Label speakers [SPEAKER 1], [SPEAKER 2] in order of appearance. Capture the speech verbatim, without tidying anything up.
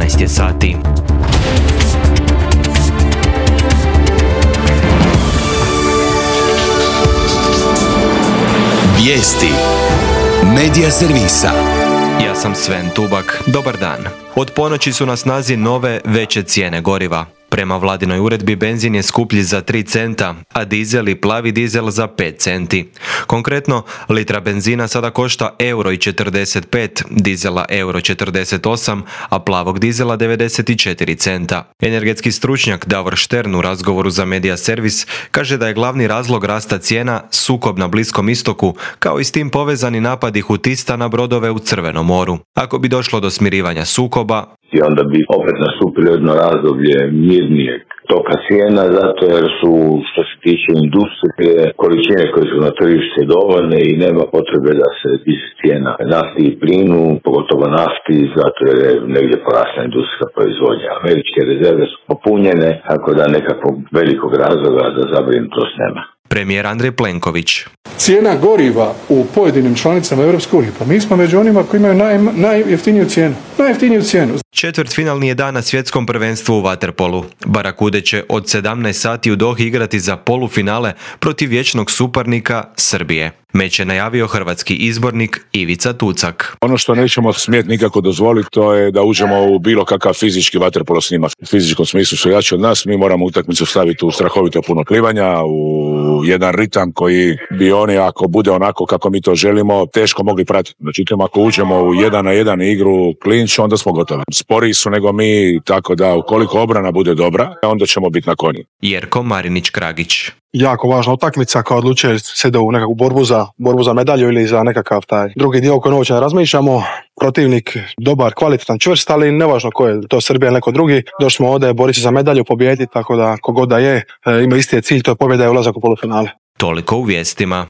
[SPEAKER 1] jedanaest je sati.
[SPEAKER 2] Vijesti Medija servisa.
[SPEAKER 1] Ja sam Sven Tubak. Dobar dan. Od ponoći su na snazi nove, veće cijene goriva. Prema vladinoj uredbi benzin je skuplji za tri centa, a dizel i plavi dizel za pet centi. Konkretno, litra benzina sada košta euro i četrdeset pet, dizela euro četrdeset osam, a plavog dizela devedeset četiri centa. Energetski stručnjak Davor Štern u razgovoru za Medija servis kaže da je glavni razlog rasta cijena sukob na Bliskom istoku, kao i s tim povezani napadi Hutista na brodove u Crvenom moru. Ako bi došlo do smirivanja sukoba,
[SPEAKER 3] i onda bi opet nastupilo jedno razdoblje mirnijeg toka cijena, zato jer su, što se tiče industrije, količine koje su na tržište dovoljne i nema potrebe da se diže cijena nafti i plinu, pogotovo nafti, zato jer je negdje porasla industrijska proizvodnja. Američke rezerve su popunjene, tako da nekakvog velikog razloga za zabrinutost nema.
[SPEAKER 1] Premijer Andrej Plenković.
[SPEAKER 4] Cijena goriva u pojedinim članicama Europske unije, pa mi smo među onima koji imaju naj, najjeftiniju cijenu. Najjeftiniju cijenu.
[SPEAKER 1] Četvrtfinalni je dan na svjetskom prvenstvu u vaterpolu. Barakude će od sedamnaest sati u Dohi igrati za polufinale protiv vječnog suparnika Srbije. Meč je najavio hrvatski izbornik Ivica Tucak.
[SPEAKER 5] Ono što nećemo smjeti nikako dozvoliti, to je da uđemo u bilo kakav fizički vaterpolo s njima. U fizičkom smislu su jači od nas, mi moramo utakmicu staviti u strahovito puno plivanja, u jedan ritam koji bi oni, ako bude onako kako mi to želimo, teško mogli pratiti. Međutim, ako uđemo u jedan na jedan igru klinč, onda smo gotovi. Sporiji su nego mi, tako da ukoliko obrana bude dobra, onda ćemo biti na konji.
[SPEAKER 1] Jerko Marinić-Kragić.
[SPEAKER 6] Jako važna utakmica koja odlučuje se da u nekakvu borbu za, borbu za medalju ili za nekakav taj drugi dio koji uopće ne razmišljamo. Protivnik dobar, kvalitetan, čvrst, ali nevažno ko je, to Srbija ili neko drugi. Došli smo ovdje boriti za medalju, pobijediti, tako da kogod da je, ima isti cilj, to je pobjeda i ulazak u polufinale.
[SPEAKER 1] Toliko u vijestima.